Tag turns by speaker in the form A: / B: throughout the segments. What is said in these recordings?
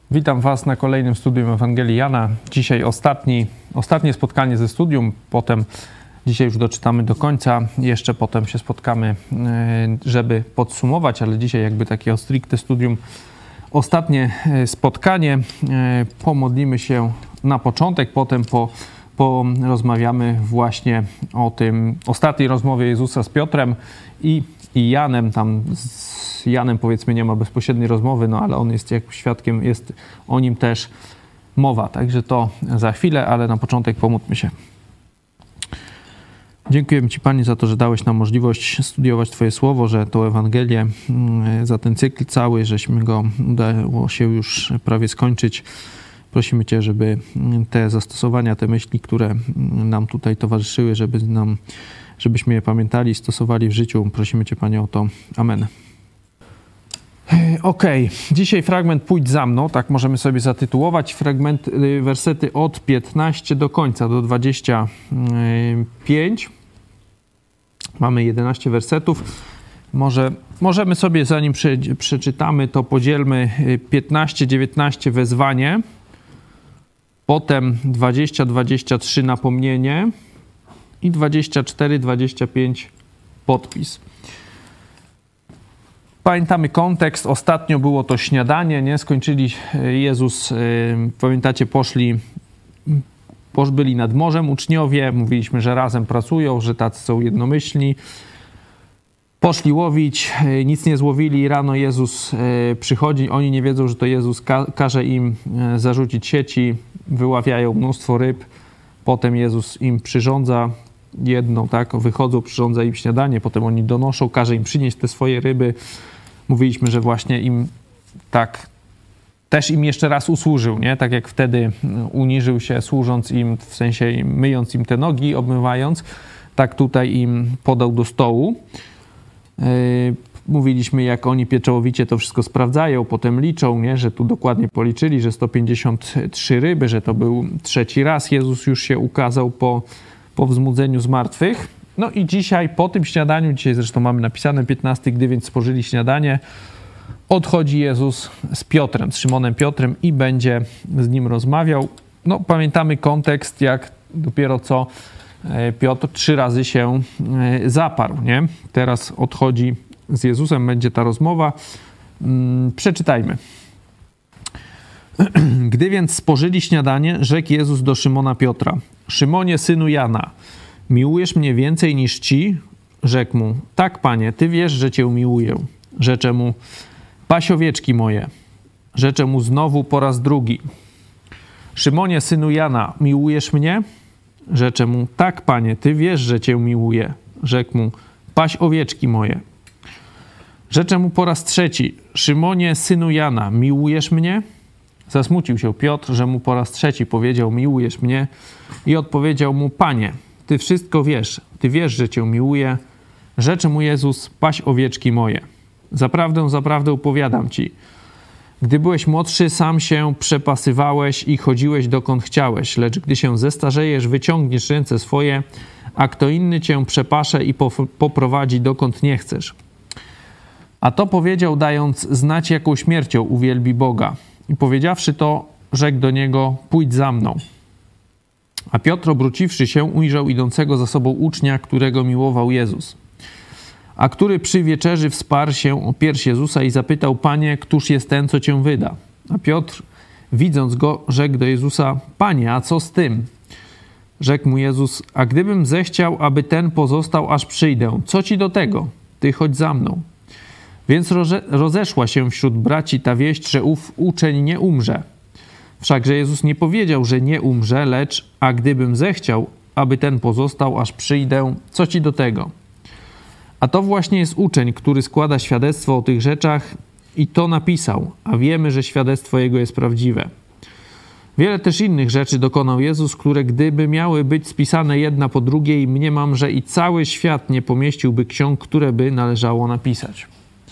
A: Witam Was na kolejnym studium Ewangelii Jana. Dzisiaj ostatnie spotkanie ze studium, potem dzisiaj już doczytamy do końca, jeszcze potem się spotkamy, żeby podsumować, ale dzisiaj jakby takie stricte studium, ostatnie spotkanie. Pomodlimy się na początek, potem porozmawiamy właśnie o tym ostatniej rozmowie Jezusa z Piotrem i Janem. Tam z Janem powiedzmy nie ma bezpośredniej rozmowy, no ale on jest jak świadkiem, jest o nim też mowa. Także to za chwilę, ale na początek pomódlmy się. Dziękujemy Ci, Panie, za to, że dałeś nam możliwość studiować Twoje Słowo, że tą Ewangelię, za ten cykl cały, żeśmy go udało się już prawie skończyć. Prosimy Cię, żeby te zastosowania, te myśli, które nam tutaj towarzyszyły, żebyśmy je pamiętali, stosowali w życiu. Prosimy Cię, Panie, o to. Amen. Okej. Dzisiaj fragment Pójdź za mną, tak możemy sobie zatytułować. Wersety od 15 do końca, do 25. Mamy 11 wersetów. Możemy sobie, zanim przeczytamy, to podzielmy 15-19 wezwanie, potem 20-23 napomnienie i 24-25 podpis. Pamiętamy kontekst. Ostatnio było to śniadanie, nie? Jezus, pamiętacie, byli nad morzem uczniowie. Mówiliśmy, że razem pracują, że tacy są jednomyślni. Poszli łowić, nic nie złowili. Rano Jezus przychodzi. Oni nie wiedzą, że to Jezus każe im zarzucić sieci. Wyławiają mnóstwo ryb. Potem Jezus im przyrządza jedną, tak? Wychodzą, przyrządza im śniadanie. Potem oni donoszą, każe im przynieść te swoje ryby. Mówiliśmy, że właśnie im tak też im jeszcze raz usłużył, nie? Tak jak wtedy uniżył się, służąc im, w sensie myjąc im te nogi, obmywając, tak tutaj im podał do stołu. Mówiliśmy, jak oni pieczołowicie to wszystko sprawdzają, potem liczą, nie? Że tu dokładnie policzyli, że 153 ryby, że to był trzeci raz. Jezus już się ukazał po wzbudzeniu z martwych. No i dzisiaj po tym śniadaniu, dzisiaj zresztą mamy napisane 15, gdy więc spożyli śniadanie, odchodzi Jezus z Piotrem, z Szymonem Piotrem i będzie z nim rozmawiał. No pamiętamy kontekst, jak dopiero co Piotr 3 razy się zaparł, nie? Teraz odchodzi z Jezusem, będzie ta rozmowa. Przeczytajmy. Gdy więc spożyli śniadanie, rzekł Jezus do Szymona Piotra: Szymonie, synu Jana, miłujesz mnie więcej niż ci? Rzekł mu: tak, Panie, Ty wiesz, że Cię miłuję. Rzecze mu: paś owieczki moje. Rzecze mu znowu po raz drugi: Szymonie, synu Jana, miłujesz mnie? Rzecze mu: tak, Panie, Ty wiesz, że Cię miłuję. Rzekł mu: paś owieczki moje. Rzecze mu po raz trzeci: Szymonie, synu Jana, miłujesz mnie? Zasmucił się Piotr, że mu po raz trzeci powiedział: miłujesz mnie? I odpowiedział mu: Panie, Ty wszystko wiesz, Ty wiesz, że Cię miłuję. Rzecze mu Jezus: paś owieczki moje. Zaprawdę, zaprawdę powiadam Ci, gdy byłeś młodszy, sam się przepasywałeś i chodziłeś dokąd chciałeś, lecz gdy się zestarzejesz, wyciągniesz ręce swoje, a kto inny Cię przepasze i poprowadzi dokąd nie chcesz. A to powiedział, dając znać, jaką śmiercią uwielbi Boga. I powiedziawszy to, rzekł do niego: pójdź za mną. A Piotr, obróciwszy się, ujrzał idącego za sobą ucznia, którego miłował Jezus, a który przy wieczerzy wsparł się o pierś Jezusa i zapytał: Panie, któż jest ten, co Cię wyda? A Piotr, widząc go, rzekł do Jezusa: Panie, a co z tym? Rzekł mu Jezus: a gdybym zechciał, aby ten pozostał, aż przyjdę, co Ci do tego? Ty chodź za mną. Więc rozeszła się wśród braci ta wieść, że ów uczeń nie umrze. Wszakże Jezus nie powiedział, że nie umrze, lecz a gdybym zechciał, aby ten pozostał, aż przyjdę, co Ci do tego? A to właśnie jest uczeń, który składa świadectwo o tych rzeczach i to napisał, a wiemy, że świadectwo jego jest prawdziwe. Wiele też innych rzeczy dokonał Jezus, które gdyby miały być spisane jedna po drugiej, mniemam, że i cały świat nie pomieściłby ksiąg, które by należało napisać.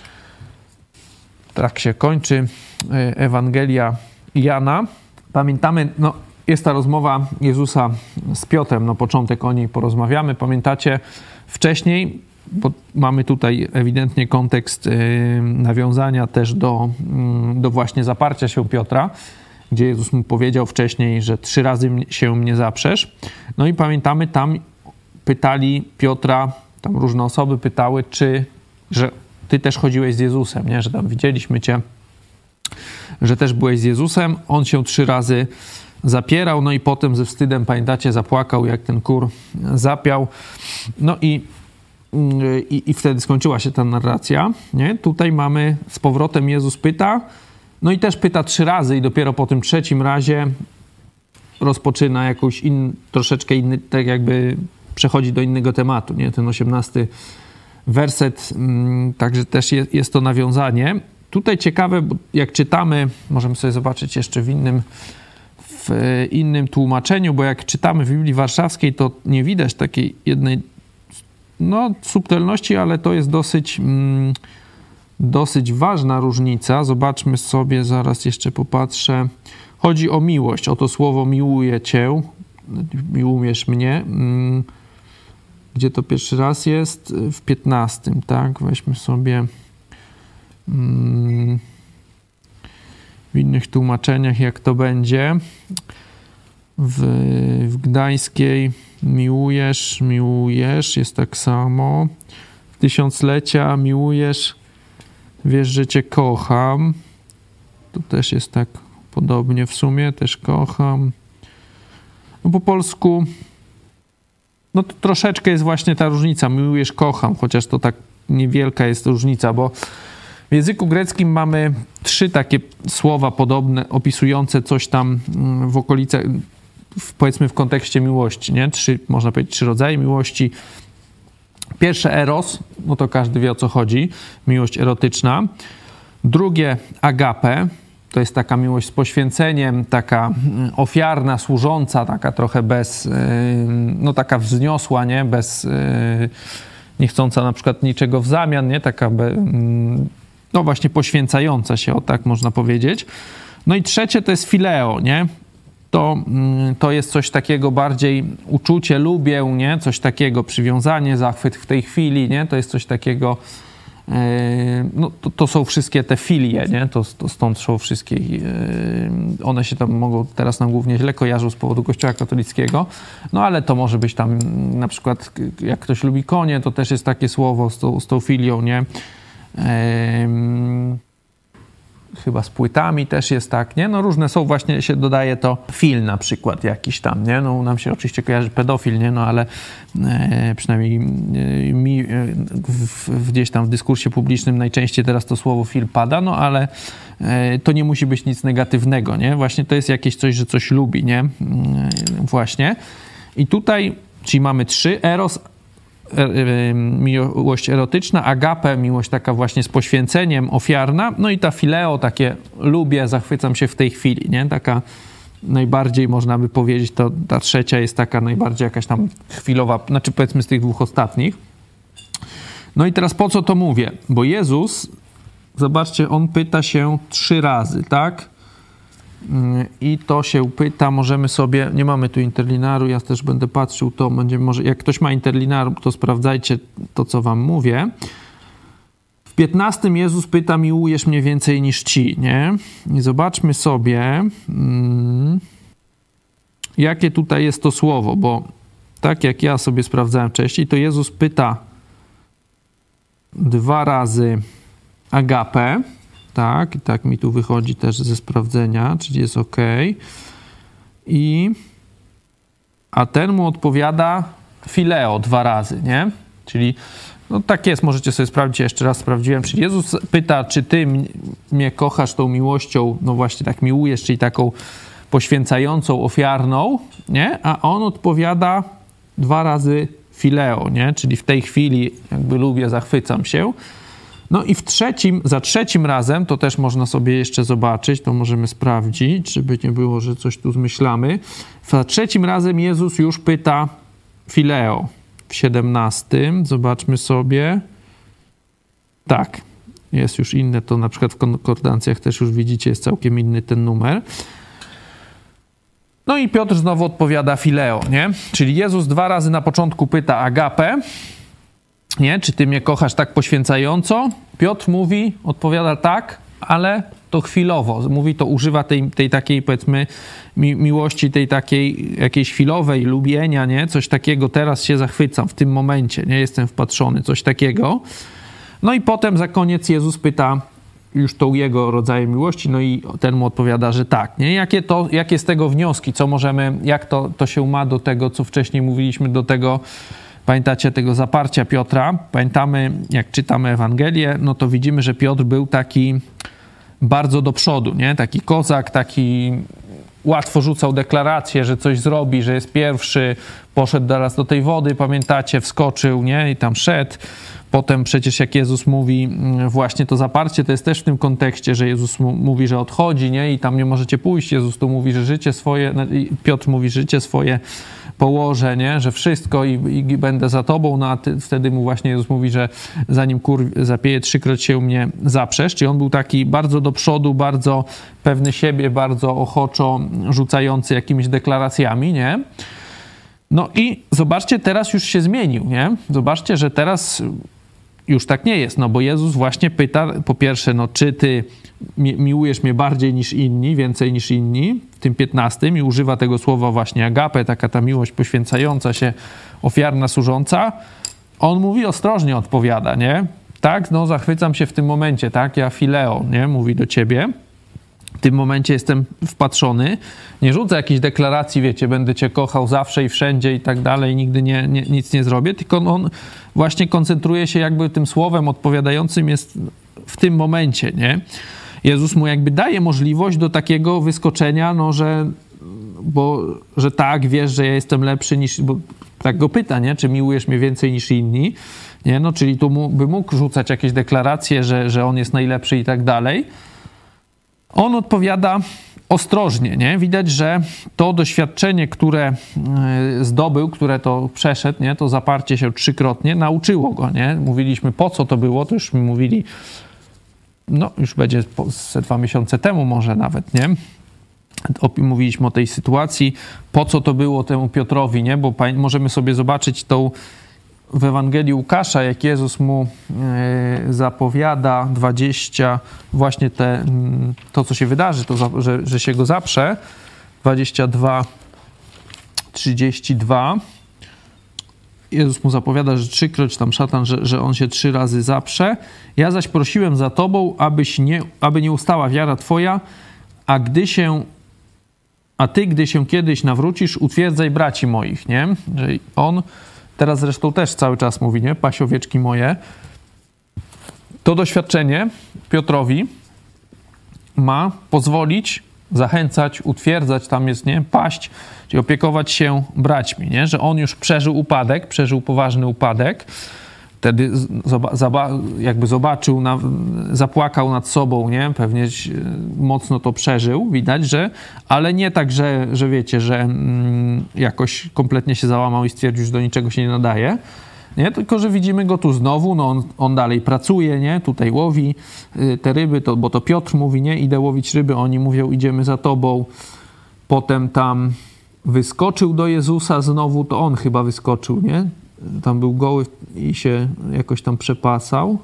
A: Tak się kończy Ewangelia Jana. Pamiętamy, jest ta rozmowa Jezusa z Piotrem, na początek o niej porozmawiamy. Pamiętacie, wcześniej bo mamy tutaj ewidentnie kontekst nawiązania też do właśnie zaparcia się Piotra, gdzie Jezus mu powiedział wcześniej, że 3 razy się mnie zaprzesz. No i pamiętamy, tam pytali Piotra, tam różne osoby pytały, że ty też chodziłeś z Jezusem, nie? Że tam widzieliśmy cię, że też byłeś z Jezusem. On się 3 razy zapierał, no i potem ze wstydem, pamiętacie, zapłakał, jak ten kur zapiał. No i wtedy skończyła się ta narracja, nie? Tutaj mamy z powrotem Jezus pyta, no i też pyta 3 razy i dopiero po tym 3. razie rozpoczyna jakąś troszeczkę inny, tak jakby przechodzi do innego tematu, nie? Ten 18 werset, także też jest to nawiązanie. Tutaj ciekawe, bo jak czytamy, możemy sobie zobaczyć jeszcze w innym tłumaczeniu, bo jak czytamy w Biblii Warszawskiej, to nie widać takiej jednej subtelności, ale to jest dosyć ważna różnica. Zobaczmy sobie, zaraz jeszcze popatrzę. Chodzi o miłość, o to słowo miłuję cię, miłujesz mnie. Gdzie to pierwszy raz jest? W 15, tak? Weźmy sobie w innych tłumaczeniach, jak to będzie. W Gdańskiej miłujesz, jest tak samo. W 1000-lecia miłujesz, wiesz, że cię kocham. To też jest tak podobnie w sumie, też kocham. No po polsku no to troszeczkę jest właśnie ta różnica. Miłujesz, kocham, chociaż to tak niewielka jest różnica, bo w języku greckim mamy 3 takie słowa podobne, opisujące coś tam w okolicach, powiedzmy w kontekście miłości, nie? 3, można powiedzieć, 3 rodzaje miłości. Pierwsze eros, no to każdy wie, o co chodzi, miłość erotyczna. Drugie agape, to jest taka miłość z poświęceniem, taka ofiarna, służąca, taka trochę no taka wzniosła, nie? Nie chcąca na przykład niczego w zamian, nie? Taka no właśnie poświęcająca się, o tak można powiedzieć. No i trzecie to jest fileo, nie? To jest coś takiego bardziej uczucie, lubię, nie? Coś takiego, przywiązanie, zachwyt w tej chwili, nie? To jest coś takiego, no to są wszystkie te filie, nie? To stąd są wszystkie, one się tam mogą, teraz nam głównie źle kojarzą z powodu Kościoła katolickiego, no ale to może być tam na przykład, jak ktoś lubi konie, to też jest takie słowo z tą filią, nie? Chyba z płytami też jest tak, nie? No różne są, właśnie się dodaje to fil na przykład jakiś tam, nie? No nam się oczywiście kojarzy pedofil, nie? No ale przynajmniej gdzieś tam w dyskursie publicznym najczęściej teraz to słowo fil pada, no ale to nie musi być nic negatywnego, nie? Właśnie to jest jakieś coś, że coś lubi, nie? Właśnie. I tutaj, czyli mamy 3, eros, miłość erotyczna, agape, miłość taka właśnie z poświęceniem, ofiarna, no i ta fileo, takie lubię, zachwycam się w tej chwili, nie? Taka najbardziej, można by powiedzieć, to ta trzecia jest taka najbardziej jakaś tam chwilowa, znaczy powiedzmy z tych 2 ostatnich. No i teraz po co to mówię? Bo Jezus, zobaczcie, on pyta się 3 razy, tak? I to się pyta, możemy sobie, nie mamy tu interlinaru, ja też będę patrzył, to będzie może, jak ktoś ma interlinaru, to sprawdzajcie to, co wam mówię. W 15 Jezus pyta, miłujesz mnie więcej niż ci, nie? I zobaczmy sobie, jakie tutaj jest to słowo, bo tak jak ja sobie sprawdzałem wcześniej, to Jezus pyta 2 razy agape, tak, i tak mi tu wychodzi też ze sprawdzenia, czyli jest ok. A ten mu odpowiada fileo 2 razy, nie? Czyli no tak jest, możecie sobie sprawdzić, jeszcze raz sprawdziłem, czyli Jezus pyta, czy ty mnie kochasz tą miłością, no właśnie tak miłujesz, czyli taką poświęcającą, ofiarną, nie? A on odpowiada 2 razy fileo, nie? Czyli w tej chwili jakby lubię, zachwycam się. No i za trzecim razem, to też można sobie jeszcze zobaczyć, to możemy sprawdzić, żeby nie było, że coś tu zmyślamy. Za 3 razem Jezus już pyta fileo w 17. Zobaczmy sobie. Tak, jest już inne, to na przykład w konkordancjach też już widzicie, jest całkiem inny ten numer. No i Piotr znowu odpowiada fileo, nie? Czyli Jezus 2 razy na początku pyta agape, Nie? Czy ty mnie kochasz tak poświęcająco? Piotr odpowiada tak, ale to chwilowo. Mówi to, używa tej takiej, powiedzmy, miłości, tej takiej jakiejś chwilowej, lubienia, nie? Coś takiego, teraz się zachwycam w tym momencie, nie? Jestem wpatrzony, coś takiego. No i potem za koniec Jezus pyta już tą jego rodzajem miłości, no i ten mu odpowiada, że tak, nie? Jakie z tego wnioski, co możemy, jak to się ma do tego, co wcześniej mówiliśmy, do tego, pamiętacie, tego zaparcia Piotra? Pamiętamy, jak czytamy Ewangelię, no to widzimy, że Piotr był taki bardzo do przodu, nie? Taki kozak, taki łatwo rzucał deklaracje, że coś zrobi, że jest pierwszy, poszedł teraz do tej wody, pamiętacie, wskoczył, nie? I tam szedł. Potem przecież jak Jezus mówi właśnie to zaparcie, to jest też w tym kontekście, że Jezus mówi, że odchodzi, nie? I tam nie możecie pójść. Jezus tu mówi, że życie swoje, Piotr mówi, że życie swoje położę, nie? Że wszystko i będę za tobą, no a wtedy mu właśnie Jezus mówi, że zanim kur zapieje, 3-kroć się mnie zaprzesz. Czyli on był taki bardzo do przodu, bardzo pewny siebie, bardzo ochoczo rzucający jakimiś deklaracjami, nie? No i zobaczcie, teraz już się zmienił, nie? Zobaczcie, że teraz już tak nie jest, no bo Jezus właśnie pyta, po pierwsze, no czy ty miłujesz mnie bardziej niż inni, więcej niż inni, w tym 15 i używa tego słowa właśnie agape, taka ta miłość poświęcająca się, ofiarna, służąca. On mówi, ostrożnie odpowiada, nie? Tak, no zachwycam się w tym momencie, tak? Ja fileo, nie? Mówi do ciebie. W tym momencie jestem wpatrzony. Nie rzucę jakichś deklaracji, wiecie, będę cię kochał zawsze i wszędzie i tak dalej, nigdy nic nie zrobię, tylko on właśnie koncentruje się jakby tym słowem odpowiadającym jest w tym momencie, nie? Jezus mu jakby daje możliwość do takiego wyskoczenia, no, że tak, wiesz, że ja jestem lepszy niż, bo tak go pyta, nie? Czy miłujesz mnie więcej niż inni, nie? No, czyli tu by mógł rzucać jakieś deklaracje, że on jest najlepszy i tak dalej. On odpowiada ostrożnie, nie? Widać, że to doświadczenie, które zdobył, które to przeszedł, nie? To zaparcie się 3-krotnie, nauczyło go, nie? Mówiliśmy, po co to było, to już mi mówili, no już będzie ze 2 miesiące temu może nawet, nie? Mówiliśmy o tej sytuacji, po co to było temu Piotrowi, nie? Bo możemy sobie zobaczyć tą w Ewangelii Łukasza, jak Jezus mu zapowiada 20, właśnie to, co się wydarzy, to, że się go zaprze, 22:32. Jezus mu zapowiada, że 3-kroć tam szatan, że on się 3 razy zaprze. Ja zaś prosiłem za tobą, aby nie ustała wiara twoja, a ty, gdy się kiedyś nawrócisz, utwierdzaj braci moich, nie? Że on teraz zresztą też cały czas mówi, nie? Paś owieczki moje. To doświadczenie Piotrowi ma pozwolić, zachęcać, utwierdzać, tam jest, nie? Paść, czyli opiekować się braćmi, nie? Że on już przeżył poważny upadek. Wtedy jakby zobaczył, zapłakał nad sobą, nie? Pewnie mocno to przeżył, widać, ale nie tak, że wiecie, że jakoś kompletnie się załamał i stwierdził, że do niczego się nie nadaje, nie? Tylko, że widzimy go tu znowu, no on dalej pracuje, nie? Tutaj łowi te ryby, bo to Piotr mówi, nie? Idę łowić ryby, oni mówią, idziemy za tobą. Potem tam wyskoczył do Jezusa znowu, to on chyba wyskoczył, nie? Tam był goły i się jakoś tam przepasał.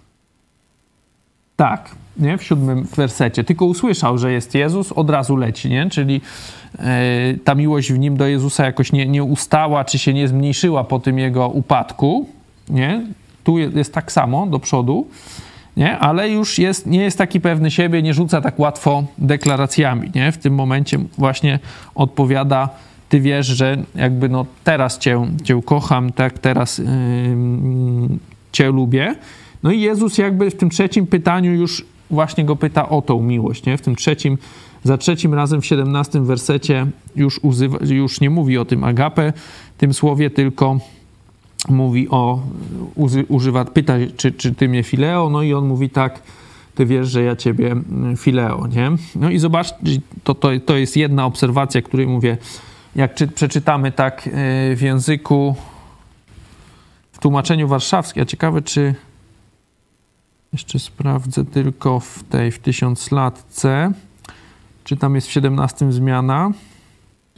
A: Tak, nie? W 7 wersecie. Tylko usłyszał, że jest Jezus, od razu leci, nie? Czyli ta miłość w nim do Jezusa jakoś nie ustała, czy się nie zmniejszyła po tym jego upadku, nie? Tu jest tak samo, do przodu, nie? Ale już nie jest taki pewny siebie, nie rzuca tak łatwo deklaracjami, nie? W tym momencie właśnie odpowiada, ty wiesz, że jakby no teraz cię kocham, tak, teraz cię lubię. No i Jezus jakby w tym 3 pytaniu już właśnie go pyta o tą miłość, nie? W tym za 3 razem w 17 wersecie już nie mówi o tym agape, tym słowie, tylko mówi pyta, czy ty mnie fileo, no i on mówi tak, ty wiesz, że ja ciebie fileo, nie? No i zobacz, to jest jedna obserwacja, której mówię, jak przeczytamy tak w języku, w tłumaczeniu warszawskim, a ciekawe, czy jeszcze sprawdzę tylko w 1000-latce, czy tam jest w 17 zmiana.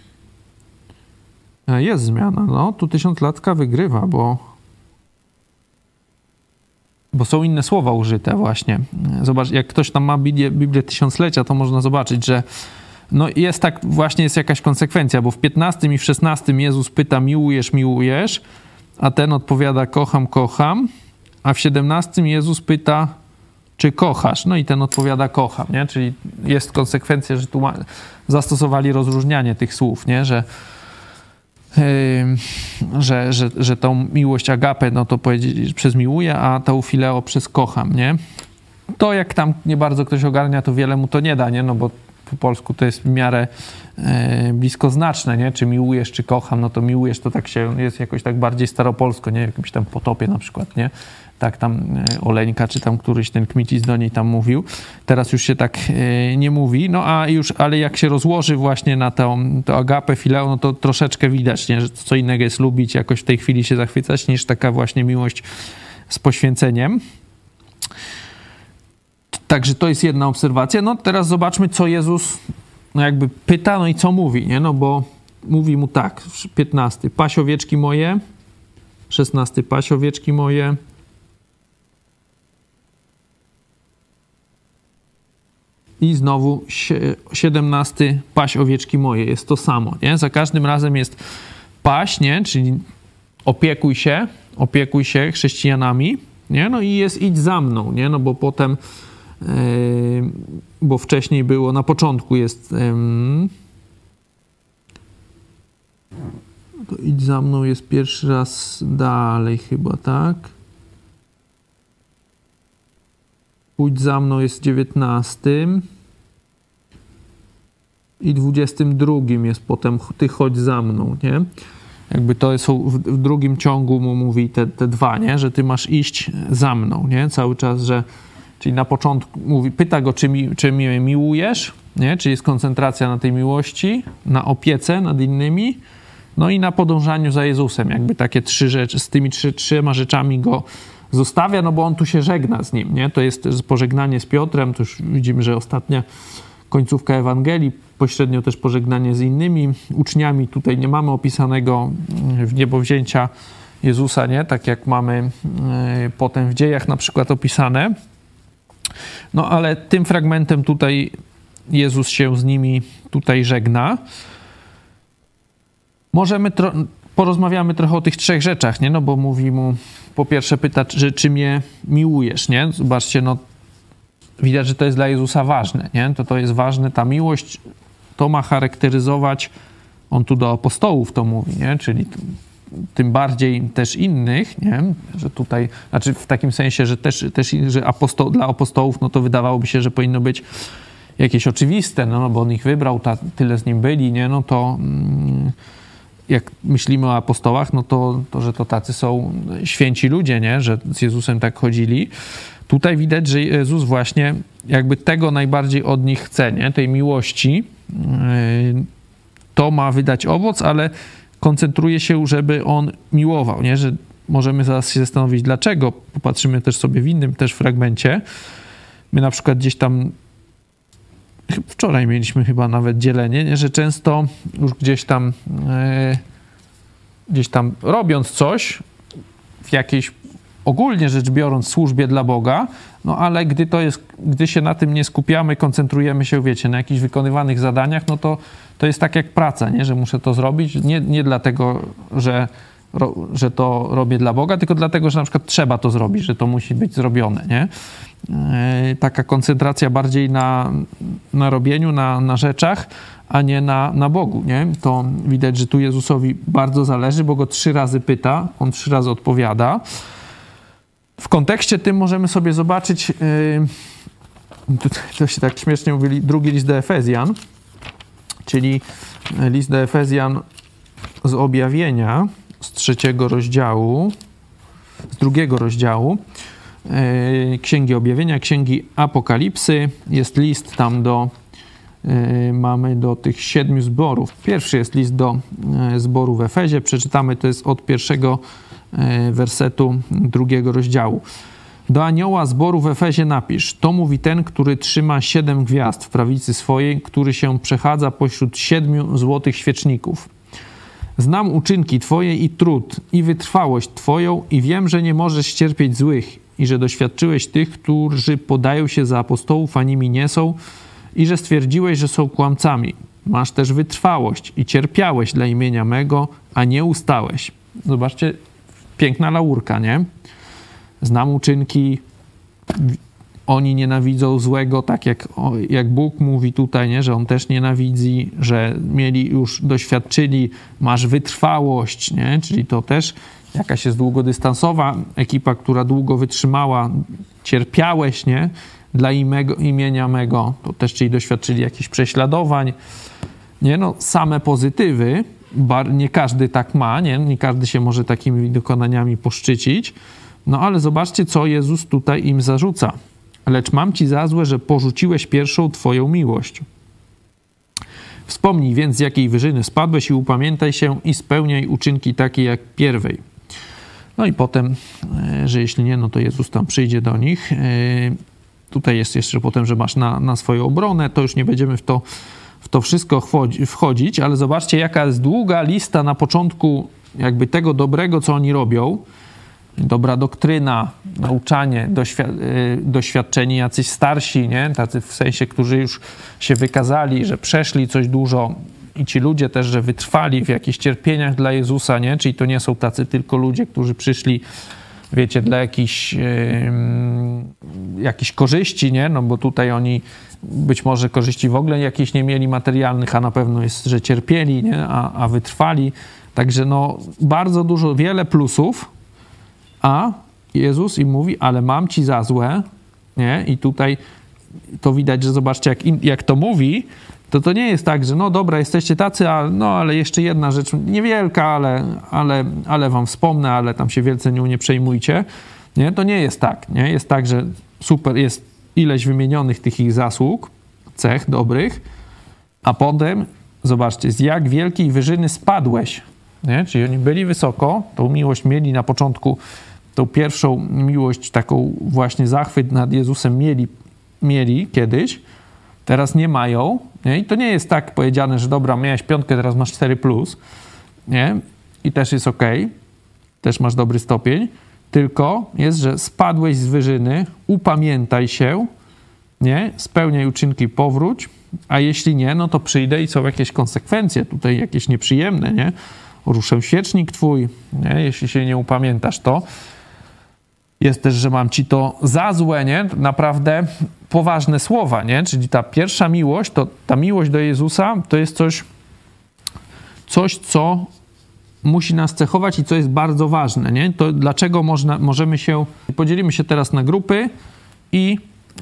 A: Jest zmiana, no, tu 1000-latka wygrywa, bo bo są inne słowa użyte właśnie. Zobacz, jak ktoś tam ma Biblię Tysiąclecia, to można zobaczyć, że no jest tak, właśnie jest jakaś konsekwencja, bo w 15 i w 16 Jezus pyta, miłujesz, miłujesz, a ten odpowiada, kocham, kocham, a w 17 Jezus pyta, czy kochasz? No i ten odpowiada, kocham, nie? Czyli jest konsekwencja, że tu zastosowali rozróżnianie tych słów, nie? Że tą miłość agapę, no to powiedzieć przez miłuję, a tą fileo przez kocham, nie? To jak tam nie bardzo ktoś ogarnia, to wiele mu to nie da, nie? No bo po polsku to jest w miarę bliskoznaczne, nie? Czy miłujesz, czy kocham, no to miłujesz to tak się, jest jakoś tak bardziej staropolsko, nie? W jakimś tam potopie na przykład, nie? Tak tam Oleńka, czy tam któryś ten Kmicic do niej tam mówił. Teraz już się tak nie mówi, no a już, ale jak się rozłoży właśnie na to agapę, fileo, no to troszeczkę widać, nie? Że co innego jest lubić, jakoś w tej chwili się zachwycać, niż taka właśnie miłość z poświęceniem. Także to jest jedna obserwacja. No teraz zobaczmy, co Jezus no jakby pyta, no i co mówi, nie? No bo mówi mu tak, 15, paś owieczki moje, 16, paś owieczki moje, i znowu 17, paś owieczki moje, jest to samo, nie? Za każdym razem jest paś, nie? Czyli opiekuj się chrześcijanami, nie? No i jest idź za mną, nie? No bo potem bo wcześniej było, na początku jest to idź za mną jest pierwszy raz dalej chyba, tak? Pójdź za mną jest 19 i 22 jest potem ty chodź za mną, nie? Jakby to są w drugim ciągu mu mówi te dwa, nie? Że ty masz iść za mną, nie? Cały czas, że czyli na początku mówi, pyta go, czy mnie miłujesz, nie? Czy jest koncentracja na tej miłości, na opiece nad innymi, no i na podążaniu za Jezusem. Jakby takie trzy rzeczy, z tymi trzema rzeczami go zostawia, no bo on tu się żegna z nim, nie? To jest pożegnanie z Piotrem, to już widzimy, że ostatnia końcówka Ewangelii, pośrednio też pożegnanie z innymi uczniami. Tutaj nie mamy opisanego w niebowzięcia Jezusa, nie? Tak jak mamy potem w dziejach na przykład opisane. No ale tym fragmentem tutaj Jezus się z nimi tutaj żegna. Porozmawiamy trochę o tych trzech rzeczach, nie? No bo mówi mu, po pierwsze pyta, czy mnie miłujesz, nie? Zobaczcie, no widać, że to jest dla Jezusa ważne, nie? To jest ważne, ta miłość, to ma charakteryzować, on tu do apostołów to mówi, nie? Czyli tym bardziej też innych, nie? Że tutaj, znaczy w takim sensie, że też że dla apostołów, no to wydawałoby się, że powinno być jakieś oczywiste, no bo on ich wybrał, tyle z nim byli, nie? No to jak myślimy o apostołach, no to że to tacy są święci ludzie, nie? Że z Jezusem tak chodzili. Tutaj widać, że Jezus właśnie jakby tego najbardziej od nich chce, nie? Tej miłości. To ma wydać owoc, ale koncentruje się, żeby on miłował, nie? Że możemy zaraz się zastanowić, dlaczego. Popatrzymy też sobie w innym też fragmencie. My na przykład gdzieś tam wczoraj mieliśmy chyba nawet dzielenie, nie? Że często już gdzieś tam robiąc coś w jakiejś ogólnie rzecz biorąc służbie dla Boga, no ale gdy się na tym nie skupiamy, koncentrujemy się, wiecie, na jakichś wykonywanych zadaniach, no to jest tak jak praca, nie? Że muszę to zrobić, nie dlatego, że to robię dla Boga, tylko dlatego, że na przykład trzeba to zrobić, że to musi być zrobione, nie? Taka koncentracja bardziej na robieniu, na rzeczach, a nie na Bogu, nie? To widać, że tu Jezusowi bardzo zależy, bo go 3 razy pyta, on 3 razy odpowiada. W kontekście tym możemy sobie zobaczyć, to się tak śmiesznie mówili, drugi list do Efezjan, czyli list do Efezjan z objawienia, z 3 rozdziału, z 2 rozdziału Księgi Objawienia, Księgi Apokalipsy. Jest list tam mamy do tych 7 zborów. Pierwszy jest list do zboru w Efezie. Przeczytamy, to jest od 1 wersetu 2 rozdziału. Do anioła zboru w Efezie napisz: to mówi ten, który trzyma 7 gwiazd w prawicy swojej, który się przechadza pośród 7 złotych świeczników. Znam uczynki Twoje i trud, i wytrwałość Twoją, i wiem, że nie możesz cierpieć złych, i że doświadczyłeś tych, którzy podają się za apostołów, a nimi nie są, i że stwierdziłeś, że są kłamcami. Masz też wytrwałość i cierpiałeś dla imienia mego, a nie ustałeś. Zobaczcie, piękna laurka, nie? Znam uczynki, oni nienawidzą złego, tak jak Bóg mówi tutaj, nie? Że On też nienawidzi, że doświadczyli, masz wytrwałość, nie? Czyli to też jakaś jest długodystansowa ekipa, która długo wytrzymała, cierpiałeś, nie? Dla imienia mego, to też czyli doświadczyli jakichś prześladowań, nie? No, same pozytywy, nie każdy tak ma, nie każdy się może takimi dokonaniami poszczycić, no ale zobaczcie, co Jezus tutaj im zarzuca. Lecz mam ci za złe, że porzuciłeś pierwszą twoją miłość. Wspomnij więc, z jakiej wyżyny spadłeś i upamiętaj się i spełniaj uczynki takie jak pierwej. No i potem, że jeśli nie, no to Jezus tam przyjdzie do nich. Tutaj jest jeszcze potem, że masz na swoją obronę, to już nie będziemy w to wszystko wchodzić, ale zobaczcie, jaka jest długa lista na początku jakby tego dobrego, co oni robią. Dobra doktryna, nauczanie, doświadczeni jacyś starsi, nie? Tacy w sensie, którzy już się wykazali, że przeszli coś dużo i ci ludzie też, że wytrwali w jakichś cierpieniach dla Jezusa, nie? Czyli to nie są tacy tylko ludzie, którzy przyszli, wiecie, dla jakichś korzyści, nie? No bo tutaj oni być może korzyści w ogóle jakichś nie mieli materialnych, a na pewno jest, że cierpieli, nie? A wytrwali. Także no bardzo dużo, wiele plusów, a Jezus im mówi, ale mam ci za złe, nie? I tutaj to widać, że zobaczcie, jak to mówi, to nie jest tak, że no dobra, jesteście tacy, ale jeszcze jedna rzecz, niewielka, ale wam wspomnę, ale tam się wielce nią nie przejmujcie. Nie? To nie jest tak. Nie? Jest tak, że super, jest ileś wymienionych tych ich zasług, cech dobrych, a potem, zobaczcie, z jak wielkiej wyżyny spadłeś. Nie? Czyli oni byli wysoko, tą miłość mieli na początku, tą pierwszą miłość, taką właśnie zachwyt nad Jezusem mieli kiedyś, teraz nie mają, nie? I to nie jest tak powiedziane, że dobra, miałeś 5, teraz masz 4+, nie? I też jest okej, też masz dobry stopień, tylko jest, że spadłeś z wyżyny, upamiętaj się, nie? Spełniaj uczynki, powróć, a jeśli nie, no to przyjdę i są jakieś konsekwencje, tutaj jakieś nieprzyjemne, nie? Ruszę świecznik twój, nie? Jeśli się nie upamiętasz, to jest też, że mam ci to za złe, nie? Naprawdę poważne słowa, nie? Czyli ta pierwsza miłość, ta miłość do Jezusa, to jest coś, co musi nas cechować i co jest bardzo ważne, nie? To dlaczego podzielimy się teraz na grupy i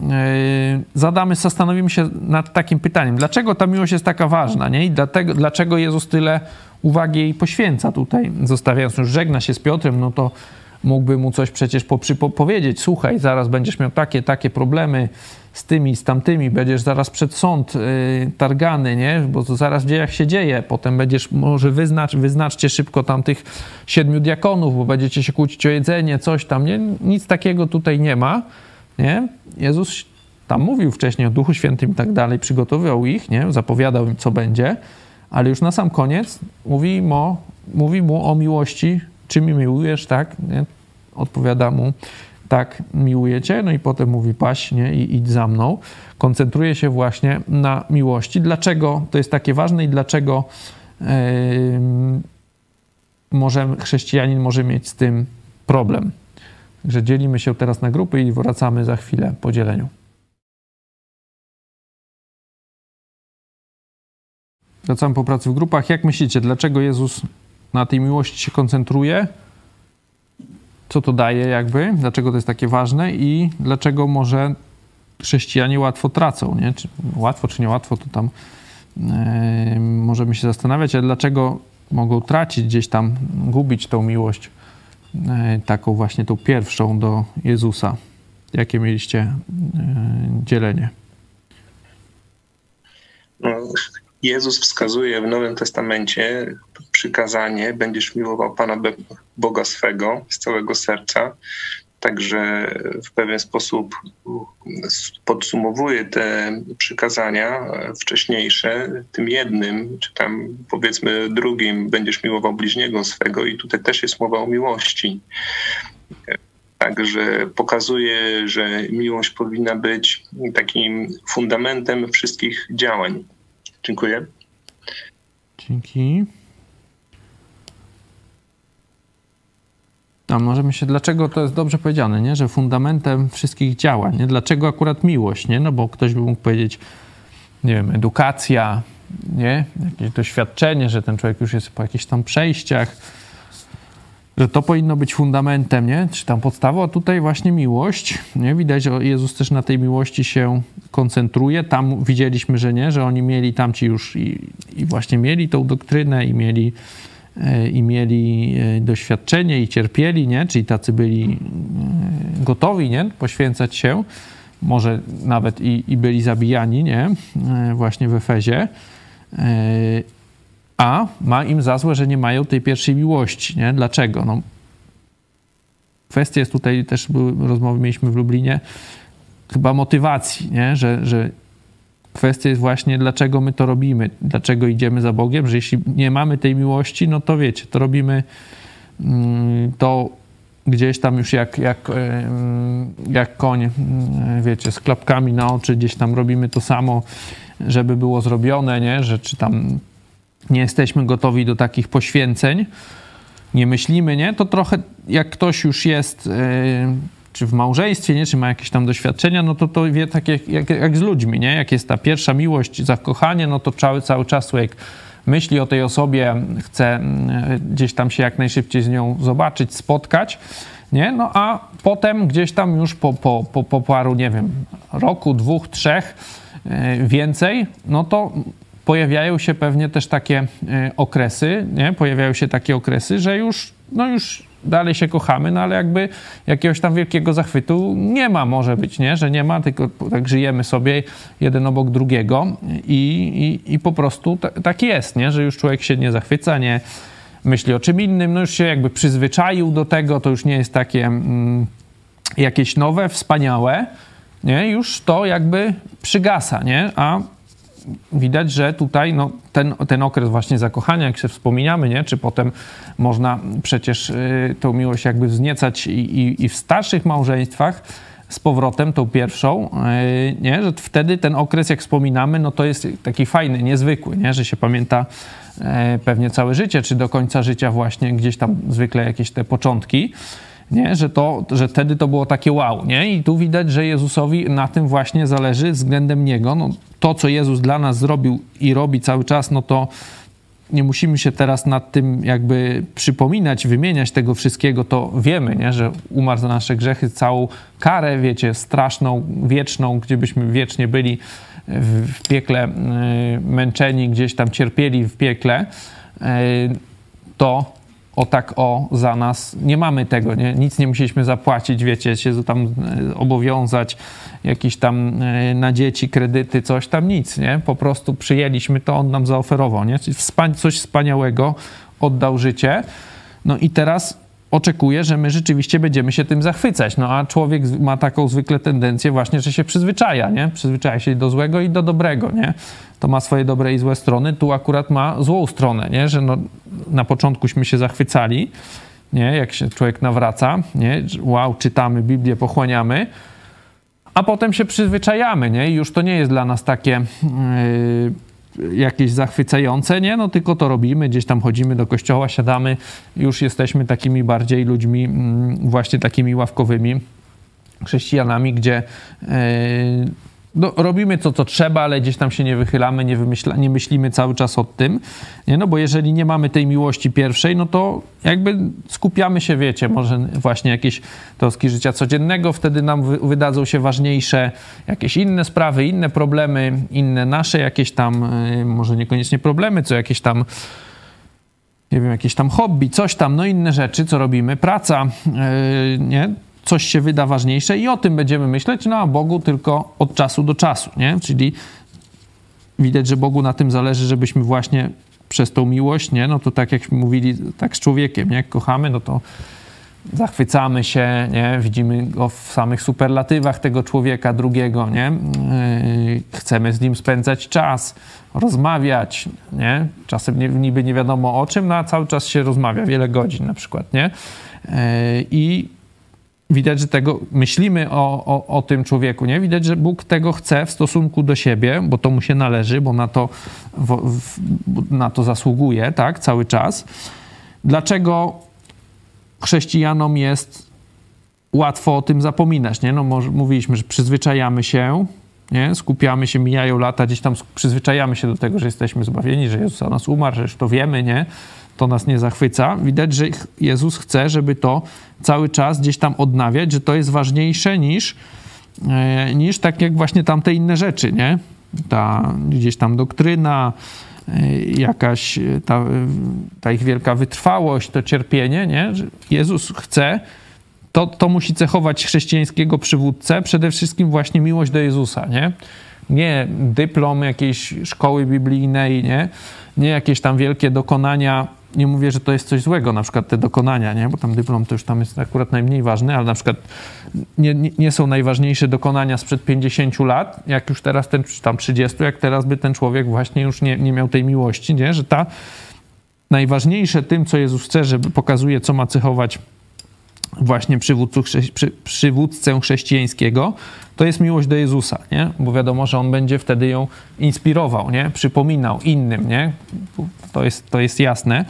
A: zastanowimy się nad takim pytaniem, dlaczego ta miłość jest taka ważna, nie? I dlaczego Jezus tyle uwagi jej poświęca tutaj, zostawiając już, żegna się z Piotrem, no to mógłby mu coś przecież powiedzieć, słuchaj, zaraz będziesz miał takie problemy z tymi, z tamtymi, będziesz zaraz przed sąd targany, nie? Bo to zaraz w dziejach się dzieje, potem będziesz, może wyznaczcie szybko tam tych 7 diakonów, bo będziecie się kłócić o jedzenie, coś tam, nie? Nic takiego tutaj nie ma, nie? Jezus tam mówił wcześniej o Duchu Świętym i tak dalej, przygotowywał ich, nie? Zapowiadał im, co będzie, ale już na sam koniec mówi mu o miłości, czy mi miłujesz, tak? Nie? Odpowiada mu, tak, miłuję cię, no i potem mówi, paś, nie? I idź za mną. Koncentruje się właśnie na miłości. Dlaczego to jest takie ważne i dlaczego chrześcijanin może mieć z tym problem? Także dzielimy się teraz na grupy i wracamy za chwilę po dzieleniu. Wracamy po pracy w grupach. Jak myślicie, dlaczego Jezus na tej miłości się koncentruje? Co to daje jakby? Dlaczego to jest takie ważne? I dlaczego może chrześcijanie łatwo tracą, nie? Czy łatwo, czy niełatwo, to tam możemy się zastanawiać, ale dlaczego mogą tracić gdzieś tam, gubić tą miłość taką właśnie, tą pierwszą do Jezusa? Jakie mieliście dzielenie?
B: No, Jezus wskazuje w Nowym Testamencie przykazanie, będziesz miłował Pana Boga swego z całego serca. Także w pewien sposób podsumowuje te przykazania wcześniejsze tym jednym, czy tam powiedzmy drugim, będziesz miłował bliźniego swego i tutaj też jest mowa o miłości. Tak, Także pokazuje, że miłość powinna być takim fundamentem wszystkich działań. Dziękuję.
A: Dzięki. A możemy się, dlaczego to jest dobrze powiedziane, nie? Że fundamentem wszystkich działań, nie? Dlaczego akurat miłość, nie? No bo ktoś by mógł powiedzieć, nie wiem, edukacja, nie? Jakieś doświadczenie, że ten człowiek już jest po jakichś tam przejściach, że to powinno być fundamentem, nie? Czy tam podstawą, a tutaj właśnie miłość, nie? Widać, że Jezus też na tej miłości się koncentruje. Tam widzieliśmy, że nie, że oni mieli tamci już i właśnie mieli tą doktrynę i mieli doświadczenie i cierpieli, nie? Czyli tacy byli gotowi, nie? Poświęcać się, może nawet i byli zabijani, nie? Właśnie w Efezie. A ma im za złe, że nie mają tej pierwszej miłości, nie? Dlaczego? No, kwestia jest tutaj, też rozmowy mieliśmy w Lublinie, chyba motywacji, nie? Że kwestia jest właśnie, dlaczego my to robimy, dlaczego idziemy za Bogiem, że jeśli nie mamy tej miłości, no to wiecie, to robimy to gdzieś tam już jak koń, wiecie, z klapkami na oczy, gdzieś tam robimy to samo, żeby było zrobione, nie? Że czy tam nie jesteśmy gotowi do takich poświęceń, nie myślimy, nie? To trochę jak ktoś już jest czy w małżeństwie, nie? Czy ma jakieś tam doświadczenia, no to wie tak jak z ludźmi, nie? Jak jest ta pierwsza miłość, zakochanie, no to cały czas człowiek myśli o tej osobie, chce gdzieś tam się jak najszybciej z nią zobaczyć, spotkać, nie? No a potem gdzieś tam już po paru, nie wiem, roku, 2, 3, więcej, no to pojawiają się pewnie też takie okresy, nie? Pojawiają się takie okresy, że już dalej się kochamy, no ale jakby jakiegoś tam wielkiego zachwytu nie ma, może być, nie? Że nie ma, tylko tak żyjemy sobie jeden obok drugiego i po prostu tak jest, nie? Że już człowiek się nie zachwyca, nie myśli o czym innym, no już się jakby przyzwyczaił do tego, to już nie jest takie jakieś nowe, wspaniałe, nie? Już to jakby przygasa, nie? A widać, że tutaj no, ten okres właśnie zakochania, jak się wspominamy, nie? Czy potem można przecież tą miłość jakby wzniecać i w starszych małżeństwach z powrotem, tą pierwszą, nie? Że wtedy ten okres, jak wspominamy, no to jest taki fajny, niezwykły, nie? Że się pamięta pewnie całe życie, czy do końca życia właśnie gdzieś tam zwykle jakieś te początki, nie? Że wtedy to było takie wow, nie? I tu widać, że Jezusowi na tym właśnie zależy względem Niego. No, to, co Jezus dla nas zrobił i robi cały czas, no to nie musimy się teraz nad tym jakby przypominać, wymieniać tego wszystkiego, to wiemy, nie? Że umarł za nasze grzechy, całą karę, wiecie, straszną, wieczną, gdzie byśmy wiecznie byli w piekle męczeni, gdzieś tam cierpieli w piekle, to za nas nie mamy tego, nie? Nic nie musieliśmy zapłacić, wiecie, się tam obowiązać, jakieś tam na dzieci kredyty, coś tam, nic, nie? Po prostu przyjęliśmy to, on nam zaoferował, nie? Czyli coś wspaniałego, oddał życie, no i teraz oczekuje, że my rzeczywiście będziemy się tym zachwycać, no a człowiek ma taką zwykle tendencję właśnie, że się przyzwyczaja, nie? Przyzwyczaja się do złego i do dobrego, nie? To ma swoje dobre i złe strony, tu akurat ma złą stronę, nie? Że no, na początkuśmy się zachwycali, nie? Jak się człowiek nawraca, nie? Wow, czytamy Biblię, pochłaniamy, a potem się przyzwyczajamy, nie? I już to nie jest dla nas takie jakieś zachwycające, nie? No tylko to robimy, gdzieś tam chodzimy do kościoła, siadamy, już jesteśmy takimi bardziej ludźmi, właśnie takimi ławkowymi chrześcijanami, gdzie no, robimy co trzeba, ale gdzieś tam się nie wychylamy, nie myślimy cały czas o tym, nie? No bo jeżeli nie mamy tej miłości pierwszej, no to jakby skupiamy się, wiecie, może właśnie jakieś troski życia codziennego, wtedy nam wydadzą się ważniejsze jakieś inne sprawy, inne problemy, inne nasze jakieś tam, może niekoniecznie problemy, co jakieś tam, nie wiem, jakieś tam hobby, coś tam, no inne rzeczy, co robimy, praca, nie? Coś się wyda ważniejsze i o tym będziemy myśleć, no a Bogu tylko od czasu do czasu, nie? Czyli widać, że Bogu na tym zależy, żebyśmy właśnie przez tą miłość, nie? No to tak jak mówili, tak z człowiekiem, nie? Jak kochamy, no to zachwycamy się, nie? Widzimy go w samych superlatywach tego człowieka drugiego, nie? Chcemy z nim spędzać czas, rozmawiać, nie? Czasem niby nie wiadomo o czym, no a cały czas się rozmawia, wiele godzin na przykład, nie? I widać, że tego myślimy o tym człowieku, nie? Widać, że Bóg tego chce w stosunku do siebie, bo to mu się należy, bo na to zasługuje, tak, cały czas. Dlaczego chrześcijanom jest łatwo o tym zapominać, nie? No mówiliśmy, że przyzwyczajamy się, nie? Skupiamy się, mijają lata, gdzieś tam przyzwyczajamy się do tego, że jesteśmy zbawieni, że Jezus za nas umarł, że już to wiemy, nie? To nas nie zachwyca. Widać, że Jezus chce, żeby to cały czas gdzieś tam odnawiać, że to jest ważniejsze niż tak jak właśnie tamte inne rzeczy, nie? Ta gdzieś tam doktryna, jakaś ta ich wielka wytrwałość, to cierpienie, nie? Że Jezus chce, to musi cechować chrześcijańskiego przywódcę, przede wszystkim właśnie miłość do Jezusa, nie? Nie dyplom jakiejś szkoły biblijnej, nie jakieś tam wielkie dokonania. Nie mówię, że to jest coś złego, na przykład te dokonania, nie? Bo tam dyplom to już tam jest akurat najmniej ważny, ale na przykład nie są najważniejsze dokonania sprzed 50 lat, jak już teraz czy tam 30, jak teraz by ten człowiek właśnie już nie miał tej miłości, nie? Że najważniejsze tym, co Jezus chce, żeby pokazuje, co ma cechować właśnie przywódcę chrześcijańskiego, to jest miłość do Jezusa, nie? Bo wiadomo, że on będzie wtedy ją inspirował, nie? Przypominał innym, nie? To jest jasne.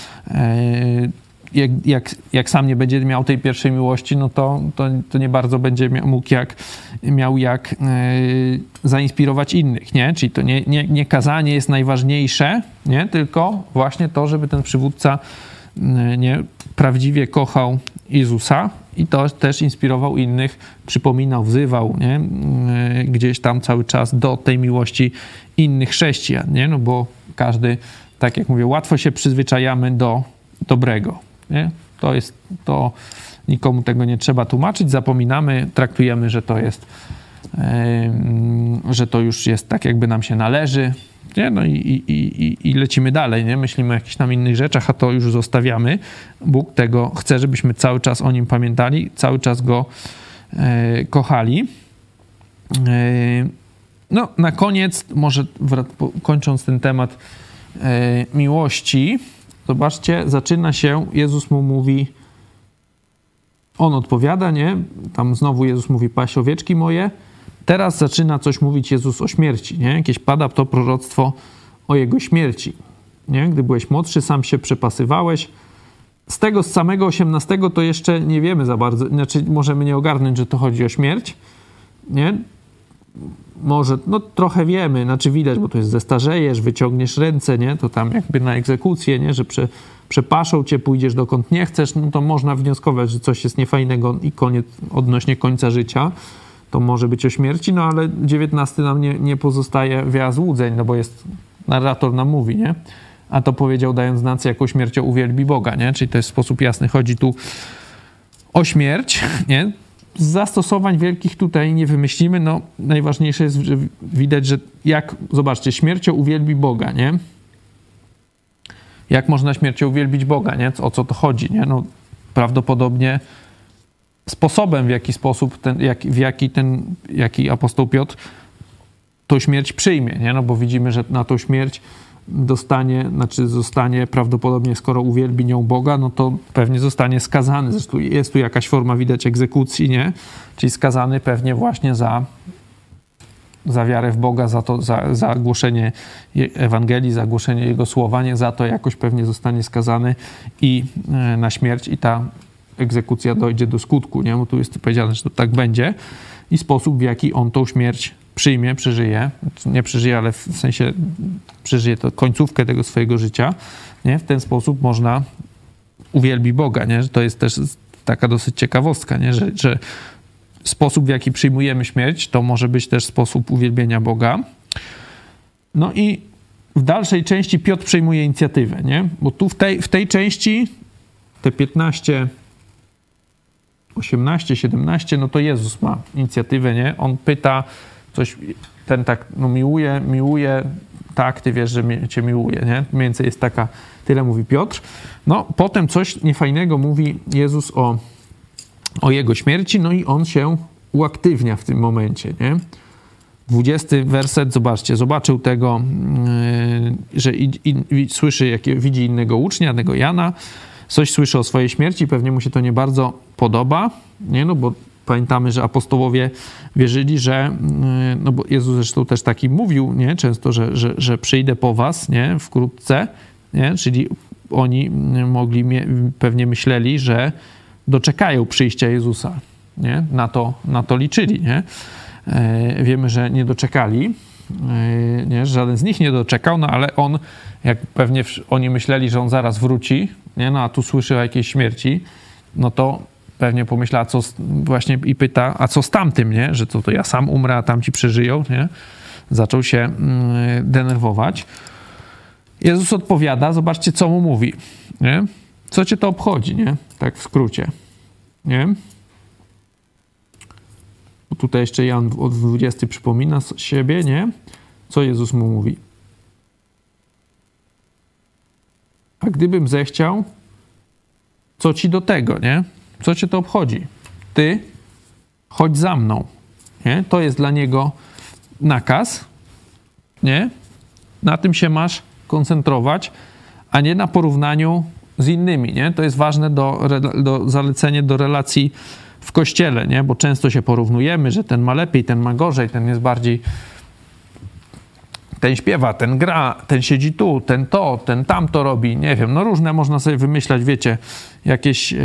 A: Jak sam nie będzie miał tej pierwszej miłości, no to nie bardzo będzie miał jak zainspirować innych, nie? Czyli to nie kazanie jest najważniejsze, nie? Tylko właśnie to, żeby ten przywódca prawdziwie kochał Jezusa i to też inspirował innych, przypominał, wzywał, nie? Gdzieś tam cały czas do tej miłości innych chrześcijan, nie? No bo każdy, tak jak mówię, łatwo się przyzwyczajamy do dobrego, nie? To nikomu tego nie trzeba tłumaczyć, zapominamy, traktujemy, że to jest, że to już jest tak, jakby nam się należy, nie? No i lecimy dalej, nie? Myślimy o jakichś tam innych rzeczach, a to już zostawiamy. Bóg tego chce, żebyśmy cały czas o Nim pamiętali, cały czas Go kochali. No, na koniec, może kończąc ten temat miłości, zobaczcie, zaczyna się, Jezus mu mówi, on odpowiada, nie? Tam znowu Jezus mówi, paś owieczki moje. Teraz zaczyna coś mówić Jezus o śmierci, nie? Jakieś pada to proroctwo o Jego śmierci, nie? Gdy byłeś młodszy, sam się przepasywałeś. Z samego 18 to jeszcze nie wiemy za bardzo, znaczy możemy nie ogarnąć, że to chodzi o śmierć, nie? Może, no trochę wiemy, znaczy widać, bo to jest zestarzejesz, wyciągniesz ręce, nie? To tam jakby na egzekucję, nie? Że przepaszą cię, pójdziesz dokąd nie chcesz, no to można wnioskować, że coś jest niefajnego i odnośnie końca życia. To może być o śmierci, no ale 19 nam nie pozostaje wiele złudzeń, no bo narrator nam mówi, nie? A to powiedział, dając znać, jaką śmiercią uwielbi Boga, nie? Czyli to jest w sposób jasny, chodzi tu o śmierć, nie? Z zastosowań wielkich tutaj nie wymyślimy, no najważniejsze jest, że widać, że zobaczcie, śmiercią uwielbi Boga, nie? Jak można śmiercią uwielbić Boga, nie? O co to chodzi, nie? No prawdopodobnie sposobem, w jaki sposób, jaki apostoł Piotr tą śmierć przyjmie, nie? No bo widzimy, że na tą śmierć zostanie prawdopodobnie, skoro uwielbi nią Boga, no to pewnie zostanie skazany. Zresztą jest tu jakaś forma, widać, egzekucji, nie? Czyli skazany pewnie właśnie za wiarę w Boga, za głoszenie Ewangelii, za głoszenie Jego słowa, nie? Za to jakoś pewnie zostanie skazany i na śmierć i ta egzekucja dojdzie do skutku, nie? Bo tu jest powiedziane, że to tak będzie i sposób, w jaki on tą śmierć przyjmie, przeżyje, nie przeżyje, ale w sensie przeżyje to końcówkę tego swojego życia, nie? W ten sposób można uwielbi Boga, nie? Że to jest też taka dosyć ciekawostka, nie? Że sposób, w jaki przyjmujemy śmierć, to może być też sposób uwielbienia Boga. No i w dalszej części Piotr przejmuje inicjatywę, nie? Bo tu w tej części te 15, 18, 17, no to Jezus ma inicjatywę, nie? On pyta coś, ten tak, no miłuje, tak, ty wiesz, że cię miłuje, nie? Mniej więcej jest tyle mówi Piotr. No, potem coś niefajnego mówi Jezus o jego śmierci, no i on się uaktywnia w tym momencie, nie? 20 werset, zobaczcie, zobaczył tego, że słyszy, widzi innego ucznia, tego Jana, coś słyszy o swojej śmierci, pewnie mu się to nie bardzo podoba, nie? No bo pamiętamy, że apostołowie wierzyli, że, no bo Jezus zresztą też taki mówił, nie? Często, że przyjdę po was, nie? Wkrótce, nie? Czyli oni pewnie myśleli, że doczekają przyjścia Jezusa, nie? Na to liczyli, nie? Wiemy, że nie doczekali, nie? Żaden z nich nie doczekał, no ale on, jak pewnie oni myśleli, że on zaraz wróci, nie? No a tu słyszy o jakiejś śmierci, no to pewnie pomyślała, właśnie i pyta, a co z tamtym, nie? Że to ja sam umrę, a tamci przeżyją, nie? Zaczął się denerwować. Jezus odpowiada, zobaczcie, co mu mówi, nie? Co cię to obchodzi, nie? Tak w skrócie, nie? Bo tutaj jeszcze Jan od 20 przypomina siebie, nie? Co Jezus mu mówi? A gdybym zechciał, co ci do tego, nie? Co cię to obchodzi? Ty chodź za mną, nie? To jest dla niego nakaz, nie? Na tym się masz koncentrować, a nie na porównaniu z innymi, nie? To jest ważne zalecenie do relacji w Kościele, nie? Bo często się porównujemy, że ten ma lepiej, ten ma gorzej, ten jest bardziej, ten śpiewa, ten gra, ten siedzi tu, ten tamto robi, nie wiem, no różne można sobie wymyślać, wiecie, jakieś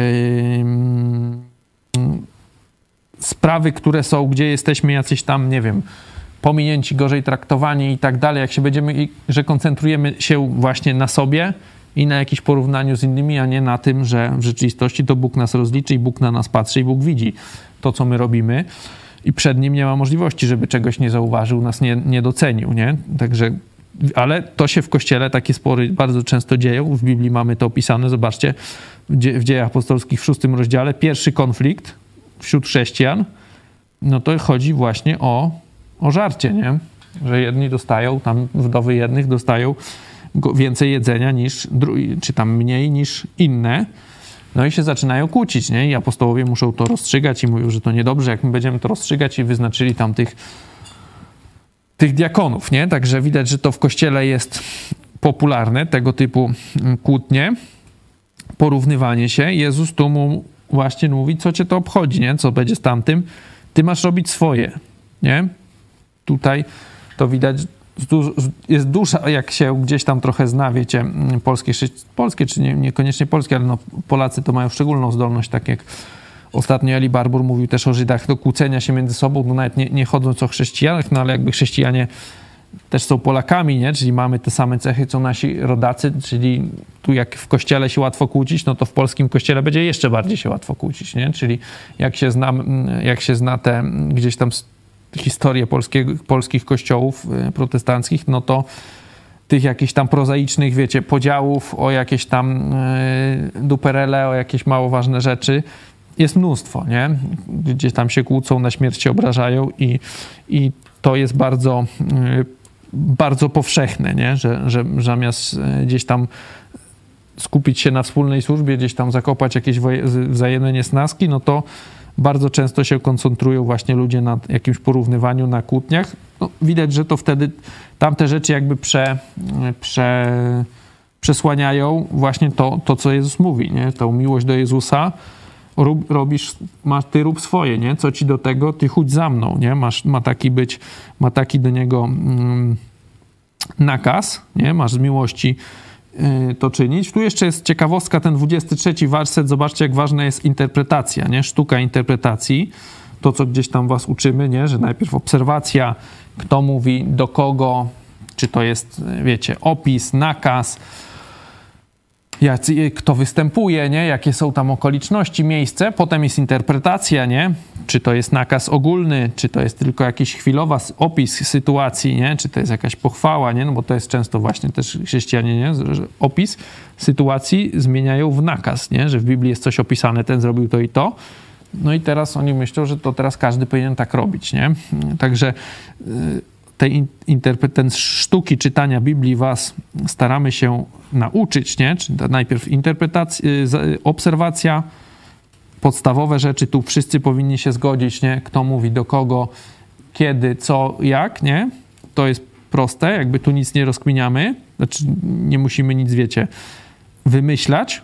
A: sprawy, które są, gdzie jesteśmy jacyś tam, nie wiem, pominięci, gorzej traktowani i tak dalej, jak się że koncentrujemy się właśnie na sobie i na jakimś porównaniu z innymi, a nie na tym, że w rzeczywistości to Bóg nas rozliczy i Bóg na nas patrzy i Bóg widzi to, co my robimy i przed Nim nie ma możliwości, żeby czegoś nie zauważył, nas nie docenił, nie? Także, ale to się w Kościele, takie spory bardzo często dzieją, w Biblii mamy to opisane, zobaczcie, w Dziejach Apostolskich w 6 rozdziale, pierwszy konflikt wśród chrześcijan, no to chodzi właśnie o żarcie, nie? Że jedni dostają, tam wdowy jednych dostają więcej jedzenia niż czy tam mniej niż inne. No i się zaczynają kłócić, nie? I apostołowie muszą to rozstrzygać i mówią, że to niedobrze, jak my będziemy to rozstrzygać i wyznaczyli tam tych diakonów, nie? Także widać, że to w Kościele jest popularne, tego typu kłótnie, porównywanie się. Jezus tu mu właśnie mówi, co cię to obchodzi, nie? Co będzie z tamtym? Ty masz robić swoje, nie? Tutaj to widać, jest duża, jak się gdzieś tam trochę zna, wiecie, polskie czy niekoniecznie polskie, ale no Polacy to mają szczególną zdolność, tak jak ostatnio Eli Barbour mówił też o Żydach, do kłócenia się między sobą, no nawet nie chodząc o chrześcijanach, no ale jakby chrześcijanie też są Polakami, nie? Czyli mamy te same cechy, co nasi rodacy, czyli tu jak w Kościele się łatwo kłócić, no to w polskim Kościele będzie jeszcze bardziej się łatwo kłócić, nie? Czyli jak się zna te gdzieś tam historię polskich kościołów protestanckich, no to tych jakichś tam prozaicznych, wiecie, podziałów o jakieś tam duperele, o jakieś mało ważne rzeczy jest mnóstwo, nie? Gdzieś tam się kłócą, na śmierć się obrażają i to jest bardzo, bardzo powszechne, nie? Że zamiast gdzieś tam skupić się na wspólnej służbie, gdzieś tam zakopać jakieś wzajemne niesnaski, no to bardzo często się koncentrują właśnie ludzie na jakimś porównywaniu, na kłótniach. No, widać, że to wtedy tamte rzeczy jakby przesłaniają właśnie to, co Jezus mówi, nie? Tą miłość do Jezusa. Ty rób swoje, nie? Co ci do tego? Ty chodź za mną, nie? Ma taki do niego nakaz, nie? Masz z miłości to czynić. Tu jeszcze jest ciekawostka, ten 23 werset, zobaczcie, jak ważna jest interpretacja, nie? Sztuka interpretacji, to, co gdzieś tam was uczymy, nie? Że najpierw obserwacja, kto mówi, do kogo, czy to jest, wiecie, opis, nakaz, kto występuje, nie? Jakie są tam okoliczności, miejsce, potem jest interpretacja, nie? Czy to jest nakaz ogólny, czy to jest tylko jakiś chwilowy opis sytuacji, nie? Czy to jest jakaś pochwała, nie? No bo to jest często właśnie też chrześcijanie, nie? Że opis sytuacji zmieniają w nakaz, nie? Że w Biblii jest coś opisane, ten zrobił to i to. No i teraz oni myślą, że to teraz każdy powinien tak robić, nie? Także ten sztuki czytania Biblii was staramy się nauczyć, nie? Czyli najpierw interpretacja, obserwacja, podstawowe rzeczy, tu wszyscy powinni się zgodzić, nie? Kto mówi do kogo, kiedy, co, jak, nie? To jest proste, jakby tu nic nie rozkminiamy, znaczy nie musimy nic, wiecie, wymyślać,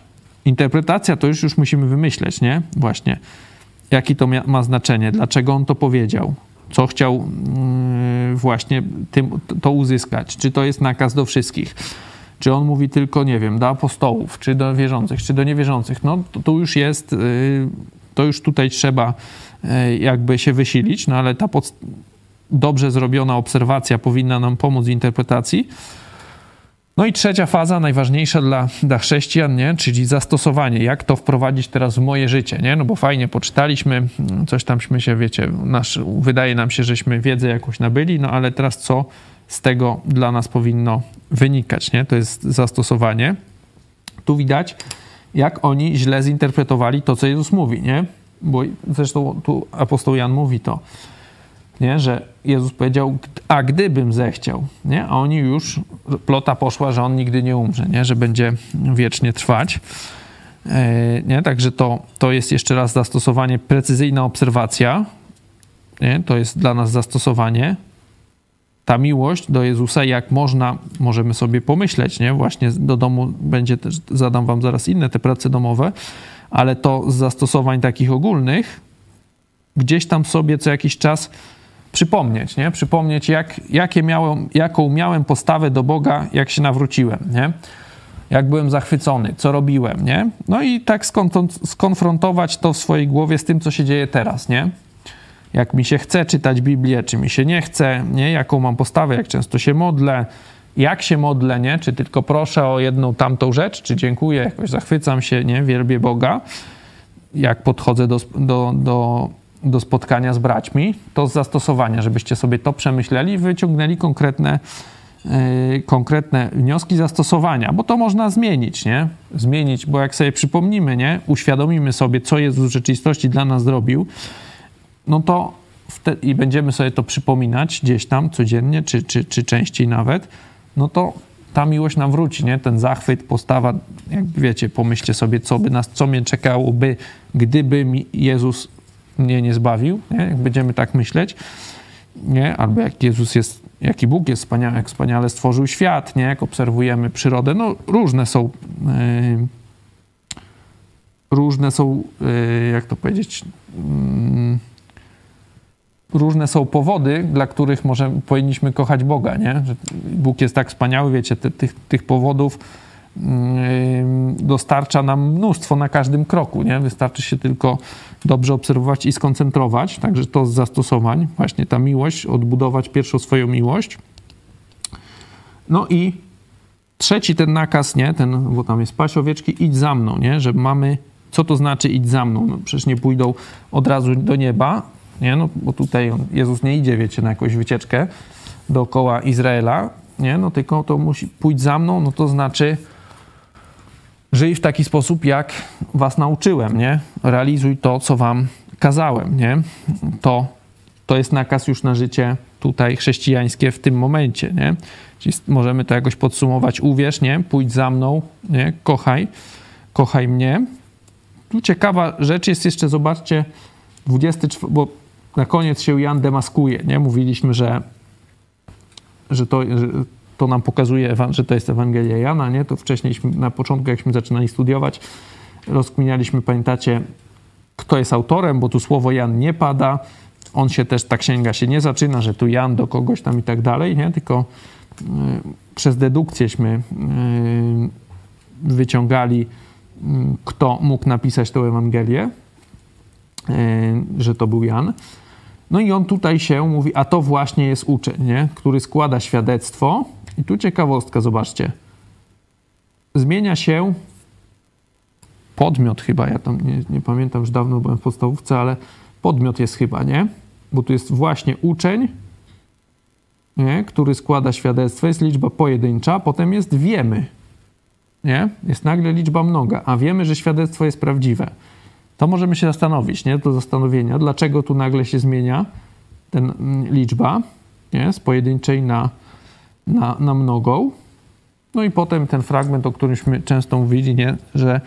A: Interpretacja to już musimy wymyśleć, nie? Właśnie. Jakie to ma znaczenie? Dlaczego on to powiedział? Co chciał właśnie to uzyskać? Czy to jest nakaz do wszystkich? Czy on mówi tylko, nie wiem, do apostołów, czy do wierzących, czy do niewierzących? No to już jest, to już tutaj trzeba jakby się wysilić, no ale ta dobrze zrobiona obserwacja powinna nam pomóc w interpretacji. No i trzecia faza, najważniejsza dla chrześcijan, nie? Czyli zastosowanie. Jak to wprowadzić teraz w moje życie, nie? No bo fajnie poczytaliśmy, coś tamśmy się, wiecie, wydaje nam się, żeśmy wiedzę jakąś nabyli, no ale teraz co z tego dla nas powinno wynikać, nie? To jest zastosowanie. Tu widać, jak oni źle zinterpretowali to, co Jezus mówi, nie? Bo zresztą tu apostoł Jan mówi to, nie? Że Jezus powiedział, a gdybym zechciał, nie? A oni już, plota poszła, że on nigdy nie umrze, nie? Że będzie wiecznie trwać. Nie? Także to jest jeszcze raz zastosowanie, precyzyjna obserwacja, nie? To jest dla nas zastosowanie. Ta miłość do Jezusa, jak możemy sobie pomyśleć, nie? Właśnie do domu będzie też, zadam wam zaraz inne te prace domowe, ale to z zastosowań takich ogólnych, gdzieś tam sobie co jakiś czas przypomnieć, nie? Przypomnieć, jaką miałem postawę do Boga, jak się nawróciłem, nie? Jak byłem zachwycony, co robiłem, nie? No i tak skonfrontować to w swojej głowie z tym, co się dzieje teraz, nie? Jak mi się chce czytać Biblię, czy mi się nie chce, nie? Jaką mam postawę, jak często się modlę, jak się modlę, nie? Czy tylko proszę o jedną tamtą rzecz, czy dziękuję, jakoś zachwycam się, nie? Wielbię Boga. Jak podchodzę do spotkania z braćmi, to z zastosowania, żebyście sobie to przemyśleli i wyciągnęli konkretne wnioski zastosowania, bo to można zmienić, nie? Zmienić, bo jak sobie przypomnimy, nie? Uświadomimy sobie, co Jezus w rzeczywistości dla nas zrobił, no to i będziemy sobie to przypominać gdzieś tam codziennie, czy częściej nawet, no to ta miłość nam wróci, nie? Ten zachwyt, postawa, jak wiecie, pomyślcie sobie, co mnie czekałoby, gdyby Jezus mnie nie zbawił, nie? Jak będziemy tak myśleć, nie? Albo jaki Bóg jest wspaniały, jak wspaniale stworzył świat, nie? Jak obserwujemy przyrodę, no różne są, jak to powiedzieć, różne są powody, dla których powinniśmy kochać Boga, nie? Że Bóg jest tak wspaniały, wiecie, tych powodów dostarcza nam mnóstwo na każdym kroku, nie? Wystarczy się tylko dobrze obserwować i skoncentrować, także to z zastosowań, właśnie ta miłość, odbudować pierwszą swoją miłość. No i trzeci ten nakaz, nie? Bo tam jest paść owieczki, idź za mną, nie? Że mamy, co to znaczy idź za mną? No przecież nie pójdą od razu do nieba, nie? No bo tutaj Jezus nie idzie, wiecie, na jakąś wycieczkę dookoła Izraela, nie? No tylko to musi pójść za mną, no to znaczy żyj w taki sposób, jak was nauczyłem, nie? Realizuj to, co wam kazałem, nie? To jest nakaz już na życie tutaj chrześcijańskie w tym momencie, nie? Czyli możemy to jakoś podsumować. Uwierz, nie? Pójdź za mną, nie? Kochaj mnie. Tu ciekawa rzecz jest jeszcze, zobaczcie, 24, bo na koniec się Jan demaskuje, nie? Mówiliśmy, że to nam pokazuje, że to jest Ewangelia Jana, nie? To wcześniej na początku, jakśmy zaczynali studiować, rozkminialiśmy, pamiętacie, kto jest autorem, bo tu słowo Jan nie pada, ta księga się nie zaczyna, że tu Jan do kogoś tam i tak dalej, nie? Tylko przez dedukcjeśmy wyciągali, kto mógł napisać tę Ewangelię, że to był Jan. No i on tutaj się mówi, a to właśnie jest uczeń, nie? Który składa świadectwo. I tu ciekawostka, zobaczcie. Zmienia się podmiot chyba, ja tam nie pamiętam, już dawno byłem w podstawówce, ale podmiot jest chyba, nie? Bo tu jest właśnie uczeń, nie? Który składa świadectwo, jest liczba pojedyncza, potem jest wiemy, nie? Jest nagle liczba mnoga, a wiemy, że świadectwo jest prawdziwe. To możemy się zastanowić, nie? Do zastanowienia, dlaczego tu nagle się zmienia ten liczba, nie? Z pojedynczej na mnogą. No i potem ten fragment, o którymśmy często mówili, nie? Że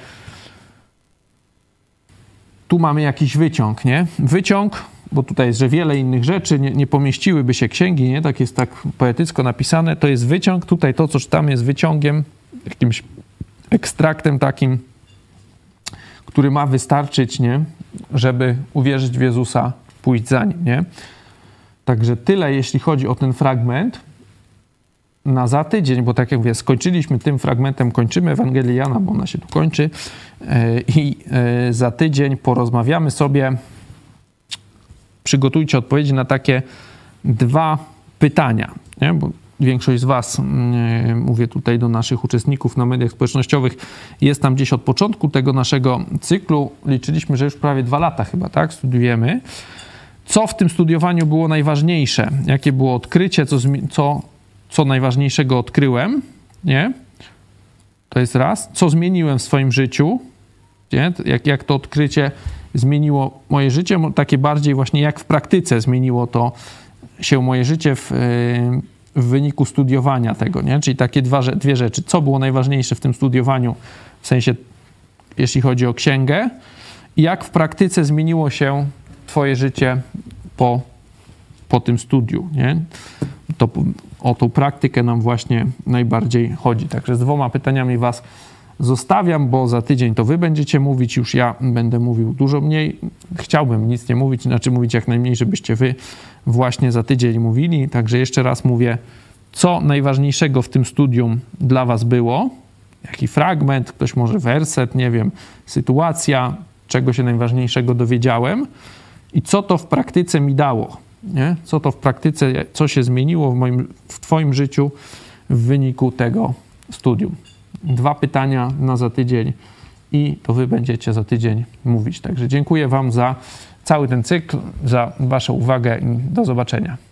A: tu mamy jakiś wyciąg, nie? Wyciąg, bo tutaj jest, że wiele innych rzeczy nie pomieściłyby się księgi, nie? Tak jest tak poetycko napisane. To jest wyciąg. Tutaj to, co czytamy, jest wyciągiem, jakimś ekstraktem takim który ma wystarczyć, nie? Żeby uwierzyć w Jezusa, pójść za Nim, nie? Także tyle, jeśli chodzi o ten fragment. Na za tydzień, bo tak jak mówię, skończyliśmy tym fragmentem, kończymy Ewangelię Jana, bo ona się tu kończy i za tydzień porozmawiamy sobie, przygotujcie odpowiedzi na takie 2 pytania, nie? Bo większość z was, mówię tutaj do naszych uczestników na mediach społecznościowych, jest tam gdzieś od początku tego naszego cyklu. Liczyliśmy, że już prawie 2 lata chyba, tak? Studiujemy. Co w tym studiowaniu było najważniejsze? Jakie było odkrycie? Co najważniejszego odkryłem? Nie? To jest raz. Co zmieniłem w swoim życiu? Nie? Jak to odkrycie zmieniło moje życie? Takie bardziej właśnie jak w praktyce zmieniło to się moje życie w wyniku studiowania tego, nie? Czyli takie 2 rzeczy. Co było najważniejsze w tym studiowaniu, w sensie jeśli chodzi o księgę, i jak w praktyce zmieniło się twoje życie po tym studiu, nie? To o tą praktykę nam właśnie najbardziej chodzi. Także z 2 pytaniami was zostawiam, bo za tydzień to wy będziecie mówić, już ja będę mówił dużo mniej. Chciałbym nic nie mówić, znaczy mówić jak najmniej, żebyście wy właśnie za tydzień mówili. Także jeszcze raz mówię, co najważniejszego w tym studium dla was było, jaki fragment, ktoś może werset, nie wiem, sytuacja, czego się najważniejszego dowiedziałem i co to w praktyce mi dało, nie? Co to w praktyce, co się zmieniło w twoim życiu w wyniku tego studium. 2 pytania na za tydzień i to wy będziecie za tydzień mówić. Także dziękuję wam za cały ten cykl, za waszą uwagę i do zobaczenia.